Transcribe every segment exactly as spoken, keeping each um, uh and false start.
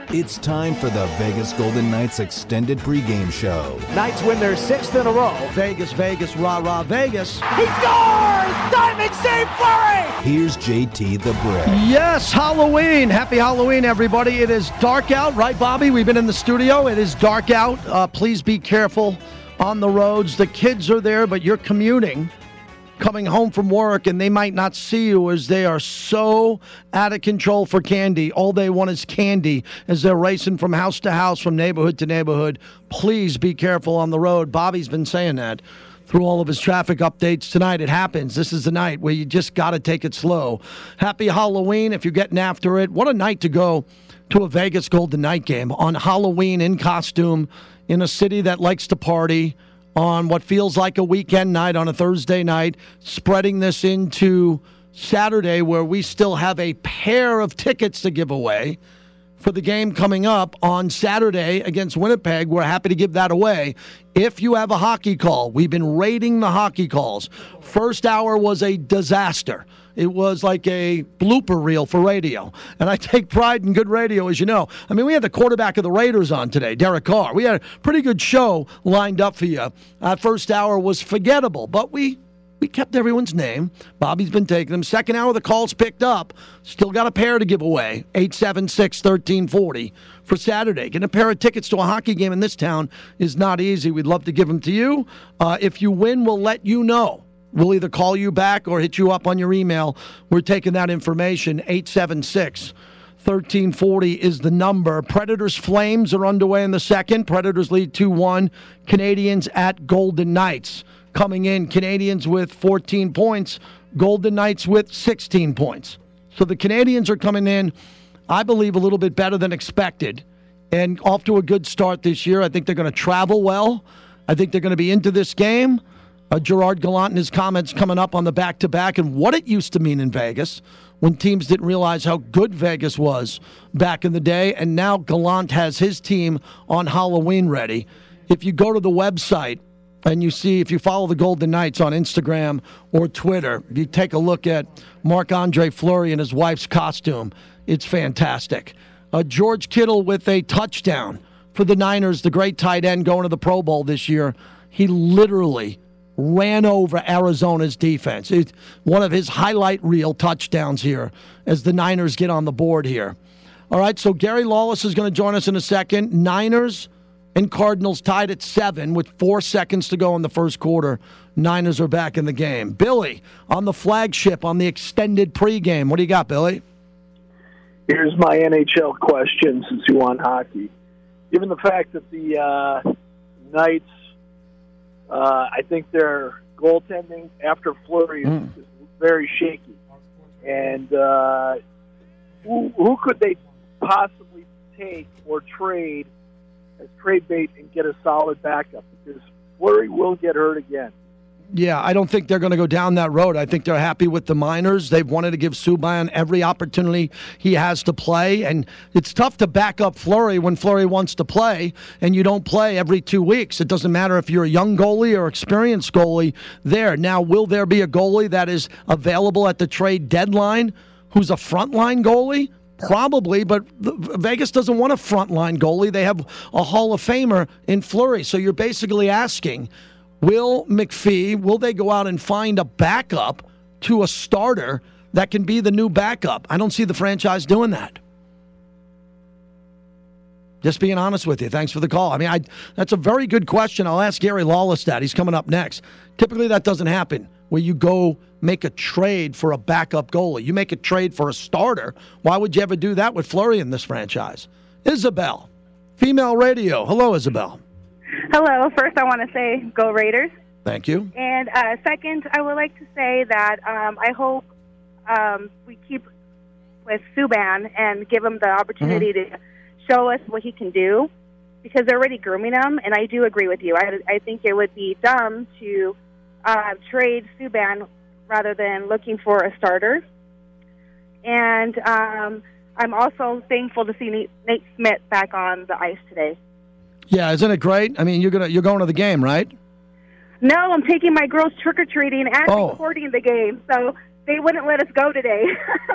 It's time for the Vegas Golden Knights extended pregame show. Knights win their sixth in a row. Vegas, Vegas, rah, rah, Vegas. He scores! Diamond save Fleury! Here's J T the Brick. Yes, Halloween. Happy Halloween, everybody. It is dark out, right, Bobby? We've been in the studio. It is dark out. Uh, please be careful on the roads. The kids are there, but you're commuting, coming home from work, and they might not see you as they are so out of control for candy. All they want is candy as they're racing from house to house, from neighborhood to neighborhood. Please be careful on the road. Bobby's been saying that through all of his traffic updates tonight. It happens. This is the night where you just got to take it slow. Happy Halloween if you're getting after it. What a night to go to a Vegas Golden Knight game on Halloween in costume in a city that likes to party on what feels like a weekend night on a Thursday night, spreading this into Saturday where we still have a pair of tickets to give away for the game coming up on Saturday against Winnipeg. We're happy to give that away. If you have a hockey call, we've been rating the hockey calls. First hour was a disaster. It was like a blooper reel for radio. And I take pride in good radio, as you know. I mean, we had the quarterback of the Raiders on today, Derek Carr. We had a pretty good show lined up for you. Uh, first hour was forgettable, but we we kept everyone's name. Bobby's been taking them. Second hour, the calls picked up. Still got a pair to give away, eight seven six, one three four zero for Saturday. Getting a pair of tickets to a hockey game in this town is not easy. We'd love to give them to you. Uh, if you win, we'll let you know. We'll either call you back or hit you up on your email. We're taking that information. eight seven six, one three four zero is the number. Predators Flames are underway in the second. Predators lead two one. Canadians at Golden Knights. Coming in, Canadians with fourteen points. Golden Knights with sixteen points. So the Canadians are coming in, I believe, a little bit better than expected. And off to a good start this year. I think they're going to travel well. I think they're going to be into this game. Uh, Gerard Gallant and his comments coming up on the back-to-back and what it used to mean in Vegas when teams didn't realize how good Vegas was back in the day. And now Gallant has his team on Halloween ready. If you go to the website and you see, if you follow the Golden Knights on Instagram or Twitter, if you take a look at Marc-Andre Fleury and his wife's costume, it's fantastic. Uh, George Kittle with a touchdown for the Niners, the great tight end going to the Pro Bowl this year. He literally ran over Arizona's defense. It's one of his highlight reel touchdowns here as the Niners get on the board here. All right, so Gary Lawless is going to join us in a second. Niners and Cardinals tied at seven with four seconds to go in the first quarter. Niners are back in the game. Billy on the flagship on the extended pregame. What do you got, Billy? Here's my N H L question since you want hockey. Given the fact that the uh, Knights, Uh, I think their goaltending after Fleury is, mm. is very shaky. And uh, who, who could they possibly take or trade as trade bait and get a solid backup? Because Fleury will get hurt again. Yeah, I don't think they're going to go down that road. I think they're happy with the Miners. They've wanted to give Subban every opportunity he has to play, and it's tough to back up Fleury when Fleury wants to play, and you don't play every two weeks. It doesn't matter if you're a young goalie or experienced goalie there. Now, will there be a goalie that is available at the trade deadline who's a frontline goalie? Probably, but Vegas doesn't want a frontline goalie. They have a Hall of Famer in Fleury, so you're basically asking, will McPhee, will they go out and find a backup to a starter that can be the new backup? I don't see the franchise doing that. Just being honest with you. Thanks for the call. I mean, I, that's a very good question. I'll ask Gary Lawless that. He's coming up next. Typically, that doesn't happen where you go make a trade for a backup goalie. You make a trade for a starter. Why would you ever do that with Fleury in this franchise? Isabel, Female Radio. Hello, Isabel. Hello. First, I want to say go Raiders. Thank you. And uh, second, I would like to say that um, I hope um, we keep with Subban and give him the opportunity mm-hmm. to show us what he can do, because they're already grooming him. And I do agree with you. I, I think it would be dumb to uh, trade Subban rather than looking for a starter. And um, I'm also thankful to see Nate, Nate Smith back on the ice today. Yeah, isn't it great? I mean, you're gonna you're going to the game, right? No, I'm taking my girls trick-or-treating and oh. recording the game, so they wouldn't let us go today.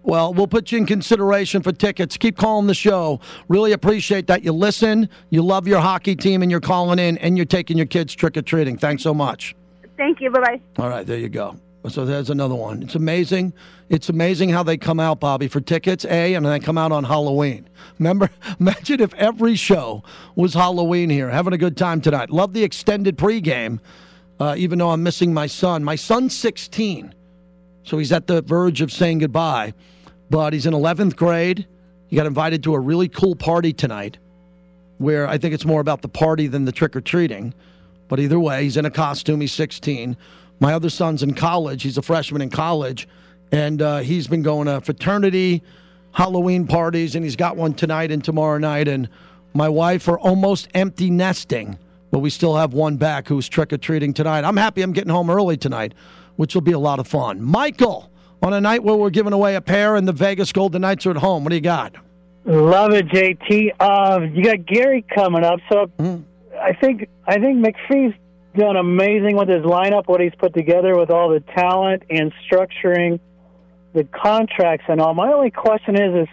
Well, we'll put you in consideration for tickets. Keep calling the show. Really appreciate that you listen, you love your hockey team, and you're calling in, and you're taking your kids trick-or-treating. Thanks so much. Thank you. Bye-bye. All right, there you go. So there's another one. It's amazing. It's amazing how they come out, Bobby, for tickets, A, and they come out on Halloween. Remember, imagine if every show was Halloween here. Having a good time tonight. Love the extended pregame, uh, even though I'm missing my son. My son's sixteen, so he's at the verge of saying goodbye. But he's in eleventh grade. He got invited to a really cool party tonight where I think it's more about the party than the trick-or-treating. But either way, he's in a costume. He's sixteen. My other son's in college. He's a freshman in college. And uh, he's been going to fraternity, Halloween parties, and he's got one tonight and tomorrow night. And my wife are almost empty nesting, but we still have one back who's trick-or-treating tonight. I'm happy I'm getting home early tonight, which will be a lot of fun. Michael, on a night where we're giving away a pair and the Vegas Golden Knights are at home, what do you got? Love it, J T. Uh, you got Gary coming up, so mm-hmm. I think I think McPhee's done amazing with his lineup, what he's put together with all the talent and structuring the contracts and all. My only question is, is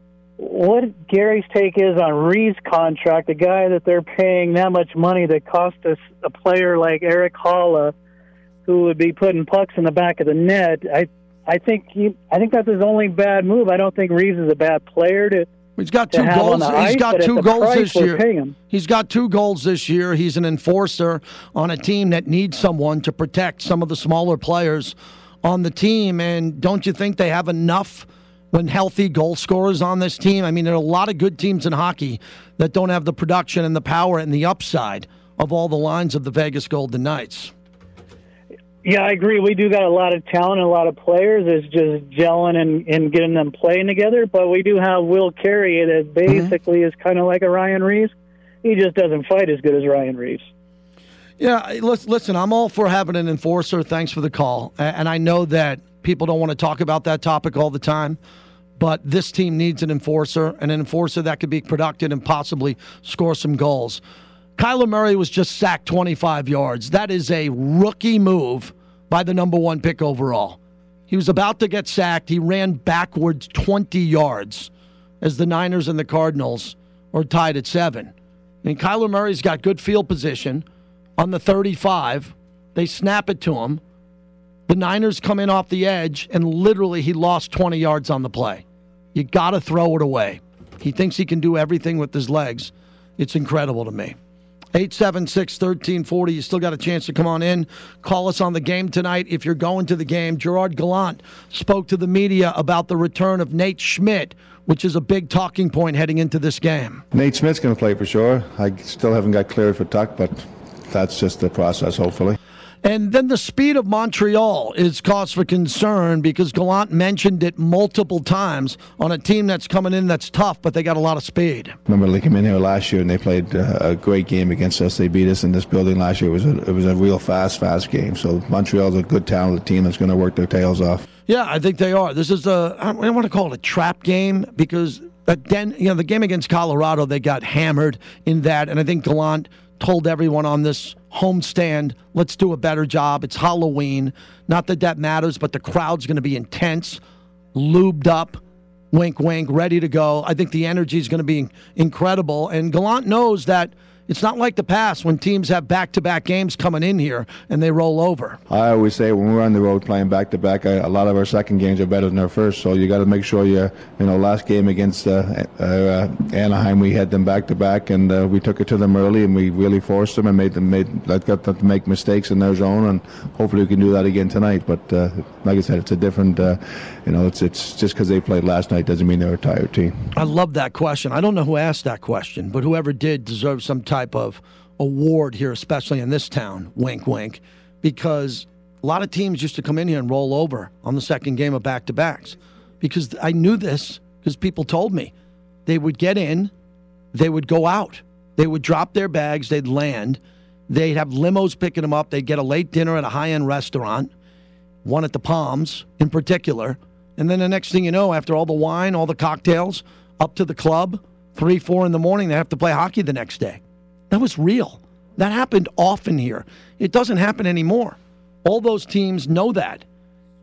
what Gary's take is on Reeves' contract, the guy that they're paying that much money that cost us a player like Eric Halla, who would be putting pucks in the back of the net. I I think he, I think that's his only bad move. I don't think Reeves is a bad player to. He's got two goals. He's ice, got two goals this year. Him. He's got two goals this year. He's an enforcer on a team that needs someone to protect some of the smaller players on the team. And don't you think they have enough when healthy goal scorers on this team? I mean, there are a lot of good teams in hockey that don't have the production and the power and the upside of all the lines of the Vegas Golden Knights. Yeah, I agree. We do got a lot of talent and a lot of players. It's just gelling and, and getting them playing together. But we do have Will Carey that basically mm-hmm. is kind of like a Ryan Reeves. He just doesn't fight as good as Ryan Reeves. Yeah, listen, I'm all for having an enforcer. Thanks for the call. And I know that people don't want to talk about that topic all the time, but this team needs an enforcer, an enforcer that could be productive and possibly score some goals. Kyler Murray was just sacked twenty-five yards. That is a rookie move by the number one pick overall. He was about to get sacked. He ran backwards twenty yards as the Niners and the Cardinals are tied at seven. I mean, Kyler Murray's got good field position on the thirty-five. They snap it to him. The Niners come in off the edge, and literally he lost twenty yards on the play. You got to throw it away. He thinks he can do everything with his legs. It's incredible to me. eight seven six, one three four zero. You still got a chance to come on in. Call us on the game tonight if you're going to the game. Gerard Gallant spoke to the media about the return of Nate Schmidt, which is a big talking point heading into this game. Nate Schmidt's going to play for sure. I still haven't got cleared for Tuck, but that's just the process, hopefully. And then the speed of Montreal is cause for concern because Gallant mentioned it multiple times on a team that's coming in that's tough, but they got a lot of speed. Remember, they came in here last year and they played uh, a great game against us. They beat us in this building last year. It was a, it was a real fast, fast game. So Montreal's a good, talented team that's going to work their tails off. Yeah, I think they are. This is a, I don't want to call it a trap game because then, you know, the game against Colorado, they got hammered in that, and I think Gallant told everyone on this homestand, let's do a better job. It's Halloween. Not that that matters, but the crowd's going to be intense, lubed up, wink, wink, ready to go. I think the energy is going to be incredible. And Gallant knows that it's not like the past when teams have back-to-back games coming in here and they roll over. I always say when we're on the road playing back-to-back, a lot of our second games are better than our first. So you got to make sure you, you know, last game against uh, uh, Anaheim, we had them back-to-back, and uh, we took it to them early, and we really forced them and made them made got them to make mistakes in their zone, and hopefully we can do that again tonight. But uh, like I said, it's a different, uh, you know, it's it's just because they played last night doesn't mean they're a tired team. I love that question. I don't know who asked that question, but whoever did deserves some type of award here, especially in this town, wink, wink, because a lot of teams used to come in here and roll over on the second game of back-to-backs because I knew this because people told me. They would get in, they would go out, they would drop their bags, they'd land, they'd have limos picking them up, they'd get a late dinner at a high-end restaurant, one at the Palms in particular, and then the next thing you know, after all the wine, all the cocktails, up to the club, three, four in the morning, they have to play hockey the next day. That was real. That happened often here. It doesn't happen anymore. All those teams know that.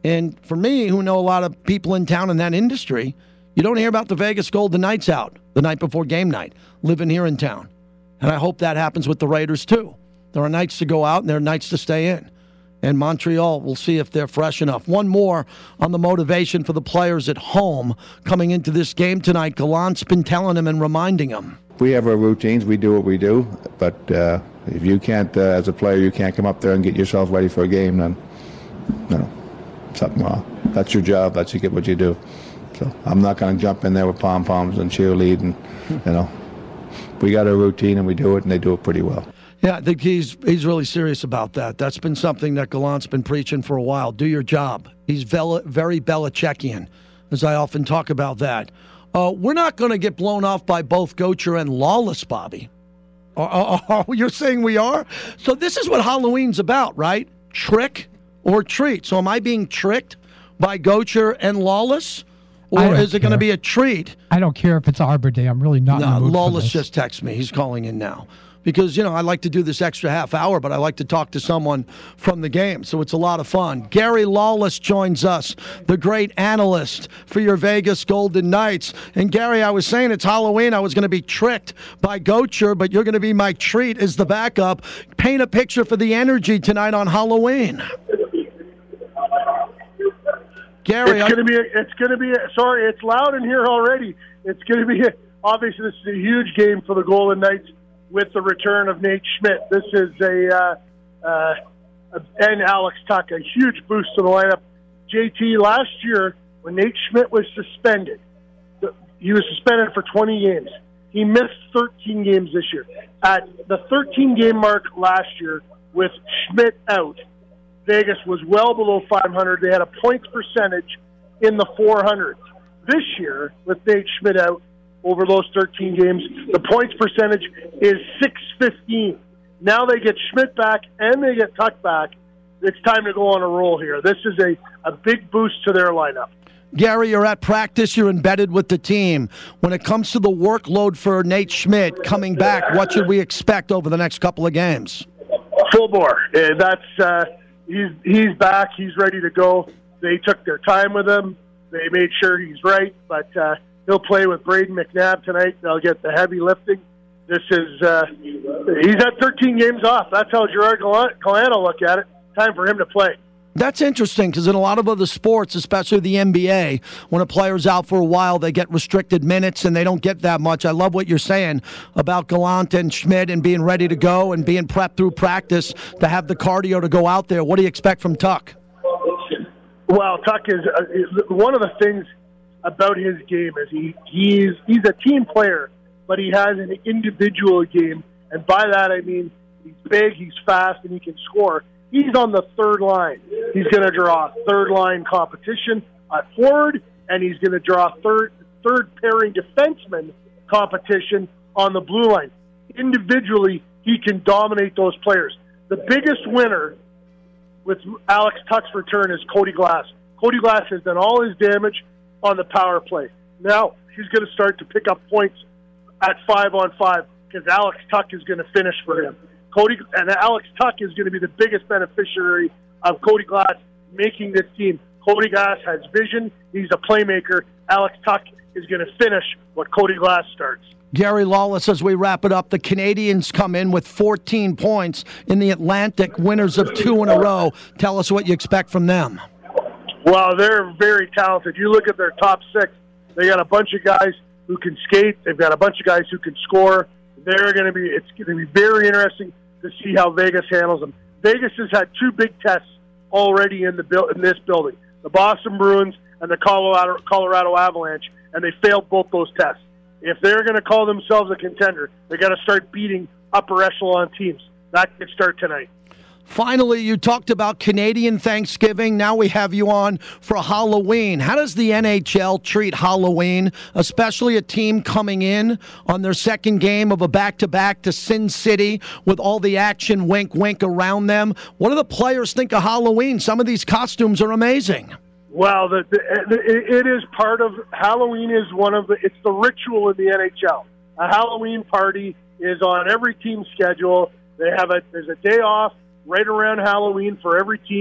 And for me, who know a lot of people in town in that industry, you don't hear about the Vegas Golden Knights out the night before game night, living here in town. And I hope that happens with the Raiders, too. There are nights to go out and there are nights to stay in. And Montreal, we'll see if they're fresh enough. One more on the motivation for the players at home coming into this game tonight. Gallant's been telling them and reminding them. We have our routines. We do what we do. But uh, if you can't, uh, as a player, you can't come up there and get yourself ready for a game, then, you know, something wrong. That's your job. That's you get what you do. So I'm not going to jump in there with pom-poms and cheerlead. And, you know, we got a routine and we do it, and they do it pretty well. Yeah, I think he's he's really serious about that. That's been something that Gallant's been preaching for a while. Do your job. He's very Belichickian, as I often talk about that. Uh, we're not going to get blown off by both Gaucher and Lawless, Bobby. Oh, oh, oh, you're saying we are? So this is what Halloween's about, right? Trick or treat. So am I being tricked by Gaucher and Lawless? Or is it going to be a treat? I don't care if it's Arbor Day. I'm really not. No, in the mood Lawless for this. just texted me. He's calling in now. Because, you know, I like to do this extra half hour, but I like to talk to someone from the game. So it's a lot of fun. Gary Lawless joins us, the great analyst for your Vegas Golden Knights. And, Gary, I was saying it's Halloween. I was going to be tricked by Gaucher, but you're going to be my treat as the backup. Paint a picture for the energy tonight on Halloween. Gary, it's going to be. A, it's going to be. A, sorry, it's loud in here already. It's going to be. A, obviously, this is a huge game for the Golden Knights with the return of Nate Schmidt. This is a uh, uh, and Alex Tuch, a huge boost to the lineup. J T, last year when Nate Schmidt was suspended, he was suspended for twenty games. He missed thirteen games this year. At the thirteen game mark last year, with Schmidt out, Vegas was well below five hundred. They had a points percentage in the four hundreds. This year, with Nate Schmidt out over those thirteen games, the points percentage is six fifteen. Now they get Schmidt back and they get Tuch back. It's time to go on a roll here. This is a, a big boost to their lineup. Gary, you're at practice. You're embedded with the team. When it comes to the workload for Nate Schmidt coming back, what should we expect over the next couple of games? Full bore. Uh, that's uh, he's he's back. He's ready to go. They took their time with him. They made sure he's right, but uh, he'll play with Braden McNabb tonight. They'll get the heavy lifting. This is uh, he's had thirteen games off. That's how Gerard Gallant will look at it. Time for him to play. That's interesting because in a lot of other sports, especially the N B A, when a player's out for a while, they get restricted minutes and they don't get that much. I love what you're saying about Gallant and Schmidt and being ready to go and being prepped through practice to have the cardio to go out there. What do you expect from Tuch? Well, Tuch is, uh, is one of the things about his game is he he's he's a team player, but he has an individual game, and by that I mean he's big, he's fast, and he can score. He's on the third line. He's going to draw third line competition at forward, and he's going to draw third third pairing defenseman competition on the blue line. Individually, he can dominate those players. The biggest winner with Alex Tuch's return is Cody Glass. Cody Glass has done all his damage on the power play. Now he's going to start to pick up points at five on five because Alex Tuch is going to finish for him. Cody and Alex Tuch is going to be the biggest beneficiary of Cody Glass making this team. Cody Glass has vision. He's a playmaker. Alex Tuch is going to finish what Cody Glass starts. Gary Lawless, as we wrap it up, the Canadians come in with fourteen points in the Atlantic, winners of two in a row. Tell us what you expect from them. Well, they're very talented. You look at their top six, they got a bunch of guys who can skate. They've got a bunch of guys who can score. They're going to be, it's going to be very interesting to see how Vegas handles them. Vegas has had two big tests already in the in this building, the Boston Bruins and the Colorado, Colorado Avalanche, and they failed both those tests. If they're going to call themselves a contender, they got to start beating upper echelon teams. That could start tonight. Finally, you talked about Canadian Thanksgiving. Now we have you on for Halloween. How does the N H L treat Halloween, especially a team coming in on their second game of a back-to-back to Sin City with all the action wink, wink around them? What do the players think of Halloween? Some of these costumes are amazing. Well, the, the, it is part of Halloween. Is one of the. It's the ritual in the N H L. A Halloween party is on every team's schedule. They have a there's a day off right around Halloween for every team,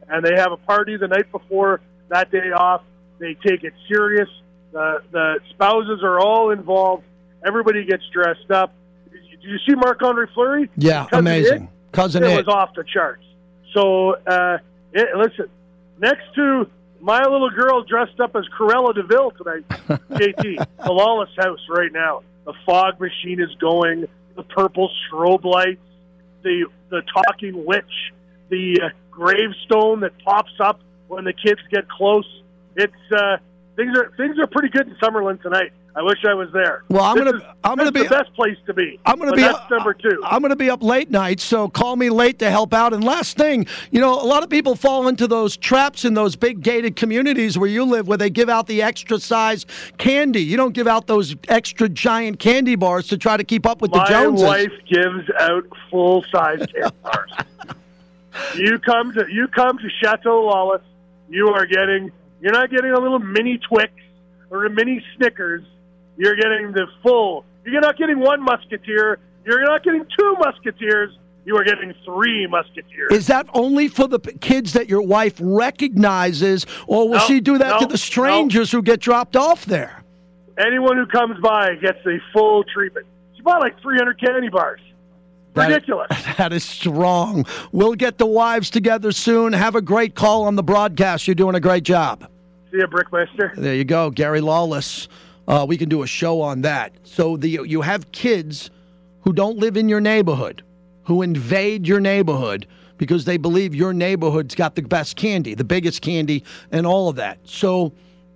and they have a party the night before that day off. They take it serious. The the spouses are all involved. Everybody gets dressed up. Did you see Marc-Andre Fleury? Yeah, Cousin amazing. It, Cousin it It. was off the charts. So, uh, it, listen, next to my little girl dressed up as Cruella de Vil tonight, J T, the Lawless house right now. The fog machine is going, the purple strobe lights, the the talking witch, the uh, gravestone that pops up when the kids get close. It's uh, things are things are pretty good in Summerlin tonight. I wish I was there. Well, I'm This gonna is- I'm gonna this be is the best place to be. I'm gonna But be that's number two. I'm gonna be up late nights, so call me late to help out. And last thing, you know, a lot of people fall into those traps in those big gated communities where you live, where they give out the extra size candy. You don't give out those extra giant candy bars to try to keep up with the My Joneses. wife gives out full size candy bars. You come to you come to Chateau Lawless, you are getting you're not getting a little mini Twix or a mini Snickers. You're getting the full. You're not getting one Musketeer. You're not getting two Musketeers. You are getting three Musketeers. Is that only for the p- kids that your wife recognizes, or will No, she do that no, to the strangers who get dropped off there? Anyone who comes by gets a full treatment. She bought like three hundred candy bars. That- Ridiculous. That is strong. We'll get the wives together soon. Have a great call on the broadcast. You're doing a great job. See ya, Brickmaster. There you go, Gary Lawless. Uh, we can do a show on that. So the you have kids who don't live in your neighborhood, who invade your neighborhood because they believe your neighborhood's got the best candy, the biggest candy, and all of that. So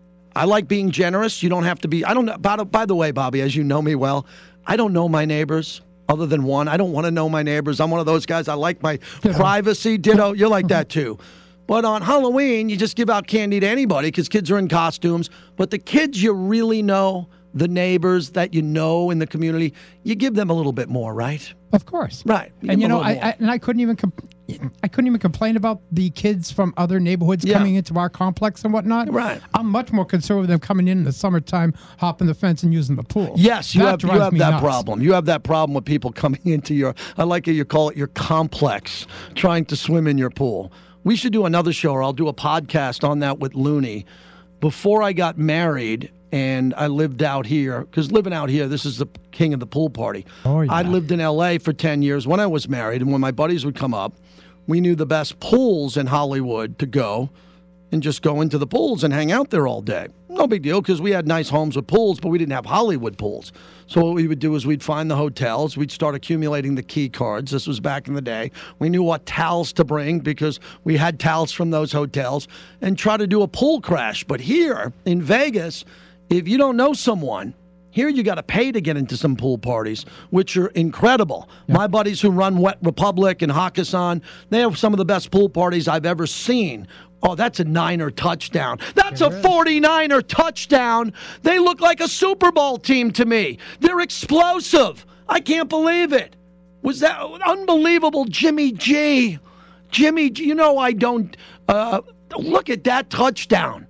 I like being generous. You don't have to be. I don't know. By, the- by the way, Bobby, as you know me well, I don't know my neighbors other than one. I don't want to know my neighbors. I'm one of those guys. I like my privacy. Ditto. You're like that too. But on Halloween, you just give out candy to anybody because kids are in costumes. But the kids you really know, the neighbors that you know in the community, you give them a little bit more, right? Of course. Right. And give you them a know, I, little more. I and I couldn't even com- I couldn't even complain about the kids from other neighborhoods Yeah. coming into our complex and whatnot. Right. I'm much more concerned with them coming in in the summertime, hopping the fence and using the pool. Yes, you That have you drives have me that nuts. problem. You have that problem with people coming into your, I like it, you call it your complex, trying to swim in your pool. We should do another show, or I'll do a podcast on that with Looney. Before I got married and I lived out here, because living out here, this is the king of the pool party. Oh, yeah. I lived in L A for ten years when I was married, and when my buddies would come up, we knew the best pools in Hollywood to go and just go into the pools and hang out there all day. No big deal, because we had nice homes with pools, but we didn't have Hollywood pools. So what we would do is we'd find the hotels. We'd start accumulating the key cards. This was back in the day. We knew what towels to bring because we had towels from those hotels, and try to do a pool crash. But here in Vegas, if you don't know someone, here you got to pay to get into some pool parties, which are incredible. My buddies who run Wet Republic and Hakkasan, they have some of the best pool parties I've ever seen. Oh, that's a Niner touchdown. That's a forty-niner touchdown. They look like a Super Bowl team to me. They're explosive. I can't believe it. Was that unbelievable? Jimmy G. Jimmy G. You know I don't. Uh, look at that touchdown.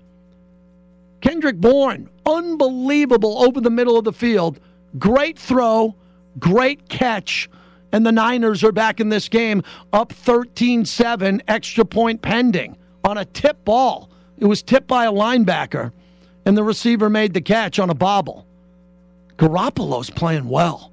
Kendrick Bourne, unbelievable over the middle of the field. Great throw, great catch. And the Niners are back in this game up thirteen seven, extra point pending on a tip ball. It was tipped by a linebacker, and the receiver made the catch on a bobble. Garoppolo's playing well.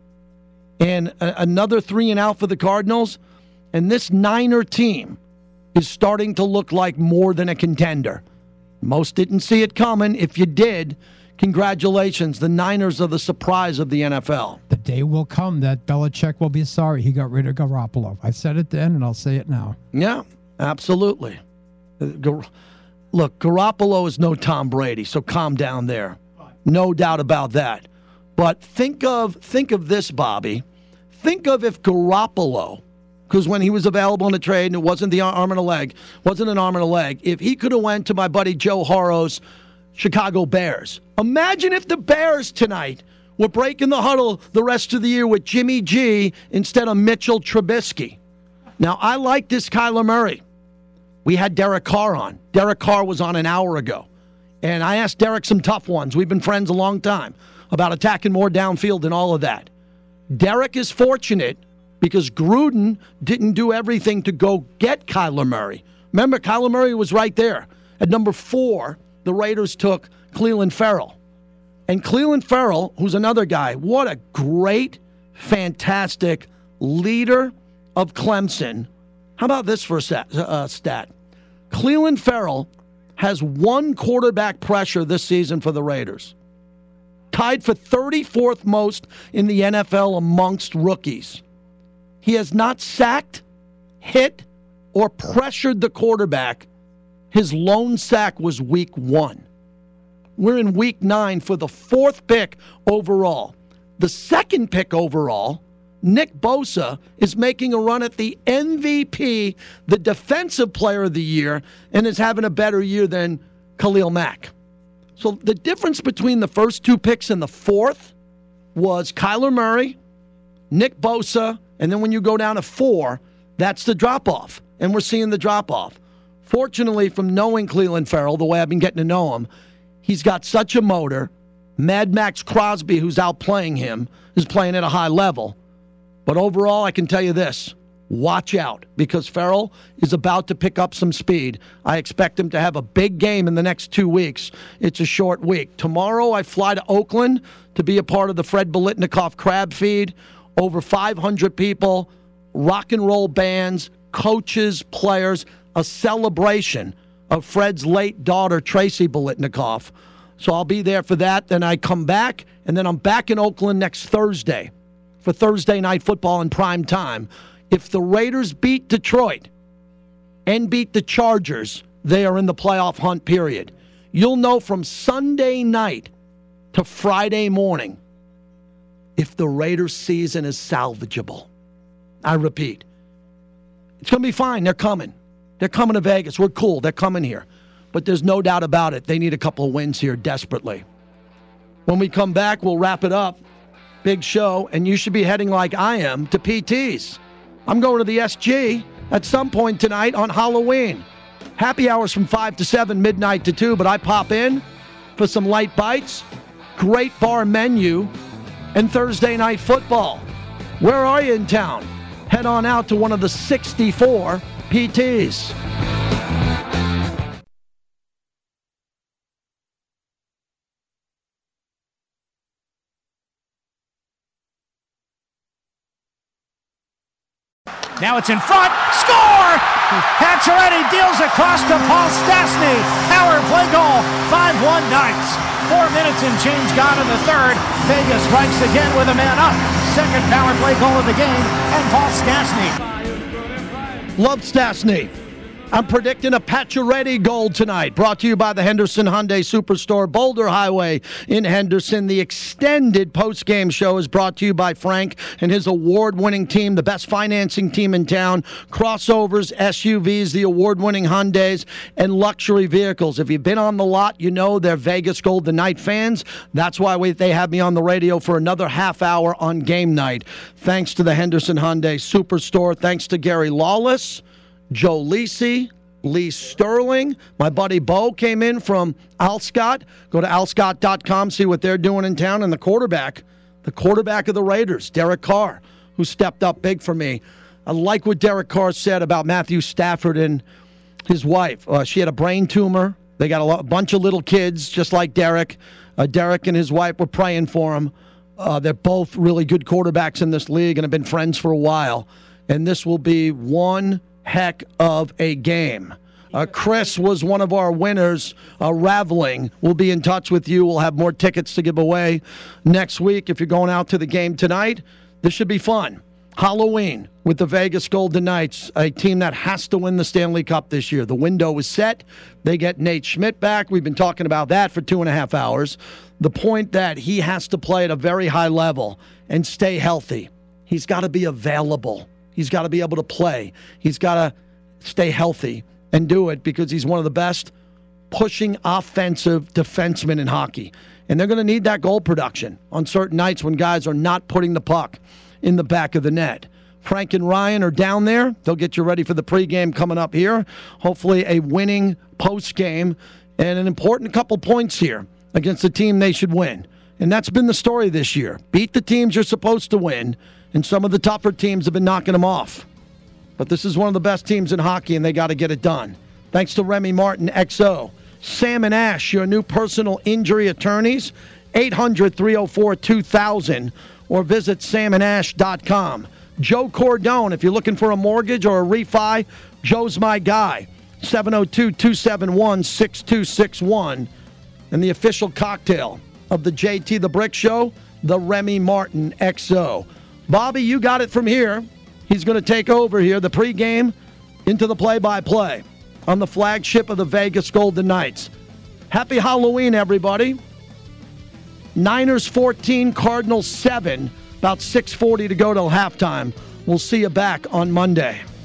And a- another three and out for the Cardinals. And this Niner team is starting to look like more than a contender. Most didn't see it coming. If you did, congratulations. The Niners are the surprise of the N F L. The day will come that Belichick will be sorry he got rid of Garoppolo. I said it then, and I'll say it now. Yeah, absolutely. Uh, Gar- Look, Garoppolo is no Tom Brady, so calm down there. No doubt about that. But think of think of this, Bobby. Think of if Garoppolo, because when he was available in the trade, and it wasn't the arm and a leg, wasn't an arm and a leg, if he could have went to my buddy Joe Harrow's Chicago Bears. Imagine if the Bears tonight were breaking the huddle the rest of the year with Jimmy G instead of Mitchell Trubisky. Now, I like this Kyler Murray. We had Derek Carr on. Derek Carr was on an hour ago. And I asked Derek some tough ones. We've been friends a long time about attacking more downfield and all of that. Derek is fortunate because Gruden didn't do everything to go get Kyler Murray. Remember, Kyler Murray was right there. At number four, the Raiders took Clelin Ferrell. And Clelin Ferrell, who's another guy, what a great, fantastic leader of Clemson. How about this for a stat? Uh, stat? Clelin Ferrell has one quarterback pressure this season for the Raiders. Tied for thirty-fourth most in the N F L amongst rookies. He has not sacked, hit, or pressured the quarterback. His lone sack was week one. We're in week nine for the fourth pick overall. The second pick overall, Nick Bosa, is making a run at the M V P, the Defensive Player of the Year, and is having a better year than Khalil Mack. So the difference between the first two picks and the fourth was Kyler Murray, Nick Bosa, and then when you go down to four, that's the drop-off. And we're seeing the drop-off. Fortunately, from knowing Clelin Ferrell, the way I've been getting to know him, he's got such a motor. Mad Max Crosby, who's outplaying him, is playing at a high level. But overall, I can tell you this. Watch out, because Ferrell is about to pick up some speed. I expect him to have a big game in the next two weeks. It's a short week. Tomorrow, I fly to Oakland to be a part of the Fred Biletnikoff Crab Feed. Over five hundred people, rock and roll bands, coaches, players, a celebration of Fred's late daughter, Tracy Biletnikoff. So I'll be there for that. Then I come back, and then I'm back in Oakland next Thursday for Thursday Night Football in prime time. If the Raiders beat Detroit and beat the Chargers, they are in the playoff hunt, period. You'll know from Sunday night to Friday morning if the Raiders' season is salvageable. I repeat, it's going to be fine. They're coming. They're coming to Vegas. We're cool. They're coming here. But there's no doubt about it. They need a couple of wins here desperately. When we come back, we'll wrap it up. Big show. And you should be heading like I am to P T's. I'm going to the S G at some point tonight on Halloween. Happy hours from five to seven, midnight to two. But I pop in for some light bites, great bar menu, and Thursday Night Football. Where are you in town? Head on out to one of the sixty-four P Ts. Now it's in front. Score! Pacioretty deals across to Paul Stastny. Power play goal. five one Knights. Four minutes and change gone in the third. Vegas strikes again with a man up. Second power play goal of the game. And Paul Stastny. Love Stastny. I'm predicting a Pacioretty goal tonight. Brought to you by the Henderson Hyundai Superstore, Boulder Highway in Henderson. The extended post-game show is brought to you by Frank and his award-winning team, the best financing team in town. Crossovers, S U Vs, the award-winning Hyundais, and luxury vehicles. If you've been on the lot, you know they're Vegas Golden Knight fans. That's why we, they have me on the radio for another half hour on game night. Thanks to the Henderson Hyundai Superstore. Thanks to Gary Lawless, Joe Lisi, Lee Sterling. My buddy Bo came in from Alscott. Go to alscott dot com, see what they're doing in town. And the quarterback, the quarterback of the Raiders, Derek Carr, who stepped up big for me. I like what Derek Carr said about Matthew Stafford and his wife. Uh, she had a brain tumor. They got a, lot, a bunch of little kids, just like Derek. Uh, Derek and his wife were praying for him. Uh, they're both really good quarterbacks in this league and have been friends for a while. And this will be one heck of a game. Uh, Chris was one of our winners, uh, Raveling. We'll be in touch with you. We'll have more tickets to give away next week. If you're going out to the game tonight, this should be fun. Halloween with the Vegas Golden Knights, a team that has to win the Stanley Cup this year. The window is set. They get Nate Schmidt back. We've been talking about that for two and a half hours. The point that he has to play at a very high level and stay healthy. He's got to be available. He's got to be able to play. He's got to stay healthy and do it because he's one of the best pushing offensive defensemen in hockey. And they're going to need that goal production on certain nights when guys are not putting the puck in the back of the net. Frank and Ryan are down there. They'll get you ready for the pregame coming up here. Hopefully a winning postgame and an important couple points here against a team they should win. And that's been the story this year. Beat the teams you're supposed to win, and some of the tougher teams have been knocking them off. But this is one of the best teams in hockey, and they got to get it done. Thanks to Remy Martin, X O. Sam and Ash, your new personal injury attorneys, eight hundred, three oh four, two thousand, or visit sam and ash dot com. Joe Cordone, if you're looking for a mortgage or a refi, Joe's my guy, seven oh two, two seven one, six two six one. And the official cocktail of the J T The Brick Show, the Remy Martin X O. Bobby, you got it from here. He's going to take over here, the pregame into the play-by-play on the flagship of the Vegas Golden Knights. Happy Halloween, everybody. Niners fourteen, Cardinals seven. About six forty to go till halftime. We'll see you back on Monday.